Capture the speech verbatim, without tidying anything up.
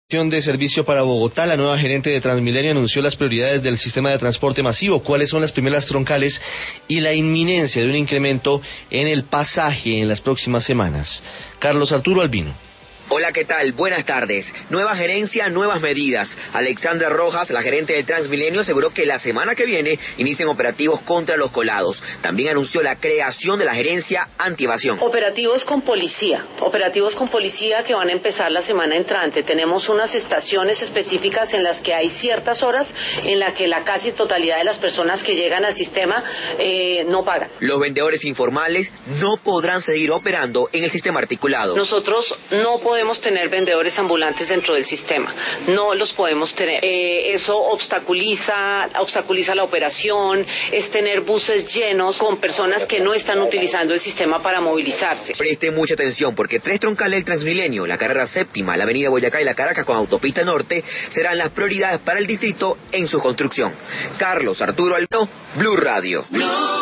De servicio para Bogotá, la nueva gerente de Transmilenio anunció las prioridades del sistema de transporte masivo, cuáles son las primeras troncales y la inminencia de un incremento en el pasaje en las próximas semanas. Carlos Arturo Albino. Hola, ¿qué tal? Buenas tardes. Nueva gerencia, nuevas medidas. Alexandra Rojas, la gerente de Transmilenio, aseguró que la semana que viene inician operativos contra los colados. También anunció la creación de la gerencia antievasión. Operativos con policía, operativos con policía que van a empezar la semana entrante. Tenemos unas estaciones específicas en las que hay ciertas horas en las que la casi totalidad de las personas que llegan al sistema eh, no pagan. Los vendedores informales no podrán seguir operando en el sistema articulado. Nosotros no podemos podemos tener vendedores ambulantes dentro del sistema, no los podemos tener. Eh, eso obstaculiza, obstaculiza la operación, es tener buses llenos con personas que no están utilizando el sistema para movilizarse. Preste mucha atención porque tres troncales del Transmilenio, la carrera séptima, la avenida Boyacá y la Caracas con autopista norte, serán las prioridades para el distrito en su construcción. Carlos Arturo Albino, Blue Radio. Blue.